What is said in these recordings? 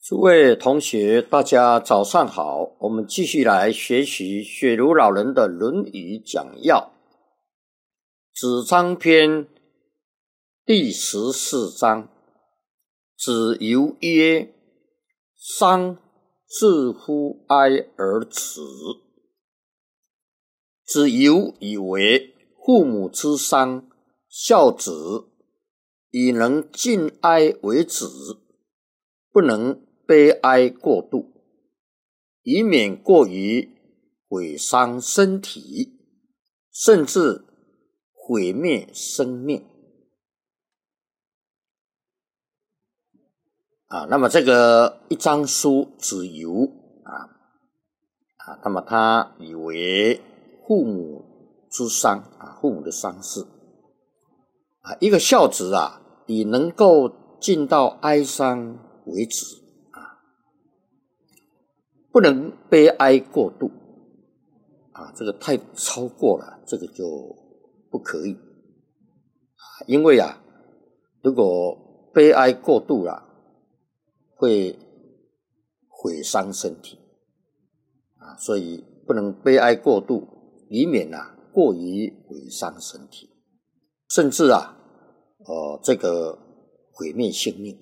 诸位同学，大家早上好，我们继续来学习雪茹老人的《论语》讲要，子张篇第14章。子游曰：商自乎哀而止。子游以为父母之丧，孝子以能尽哀为止，不能悲哀过度，以免过于毁伤身体，甚至毁灭生命。那么这个一章书子游那么他以为父母之丧父母的丧事一个孝子以能够尽到哀伤为止不能悲哀过度这个太超过了，这个就不可以因为如果悲哀过度了，会毁伤身体所以不能悲哀过度，以免过于毁伤身体，甚至这个毁灭性命。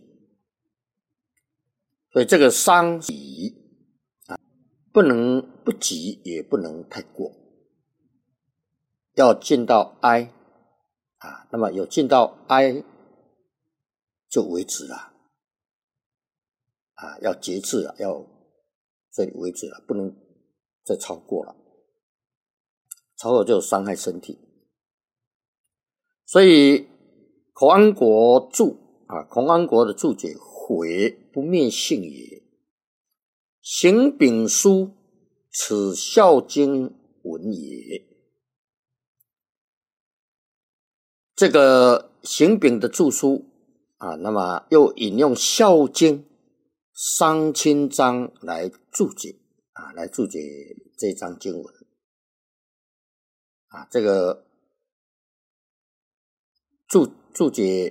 所以这个伤急不能不急，也不能太过，要尽到哀那么有尽到哀就为止了要节制了，要这里为止了，不能再超过了，超过就伤害身体。所以孔安国注孔安国的注解：毁不灭性也，行丙书，此孝经文也。这个行丙的注书那么又引用孝经商亲章来注解来注解这章经文这个注解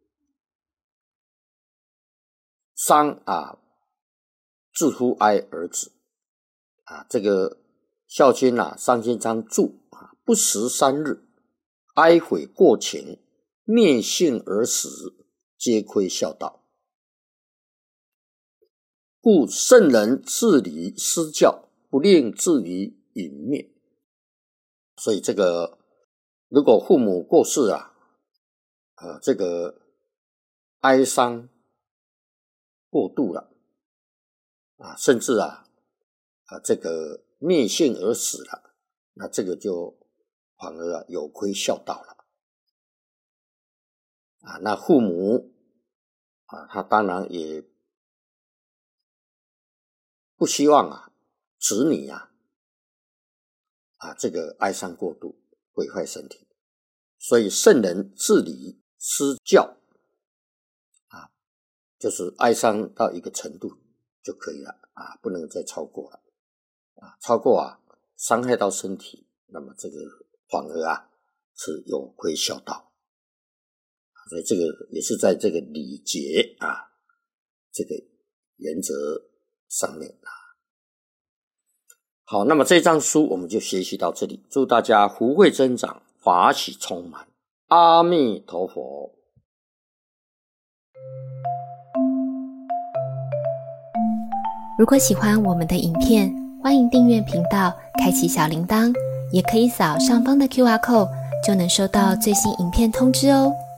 商自乎哀而止这个孝亲商亲章注不食3日，哀悔过情，灭性而死，皆亏孝道。故圣人治理施教，不令至于殒灭。所以这个如果父母过世这个哀伤过度了甚至这个灭性而死了，那这个就反而有亏孝道了那父母他当然也不希望子女这个哀伤过度，毁坏身体。所以圣人治理施教就是哀伤到一个程度就可以了不能再超过了超过伤害到身体，那么这个反而是有亏孝道。所以这个也是在这个礼节这个原则上面好，那么这章书我们就学习到这里，祝大家福慧增长，法喜充满。阿弥陀佛。 如果喜欢我们的影片，欢迎订阅频道，开启小铃铛，也可以扫上方的 QR code， 就能收到最新影片通知哦。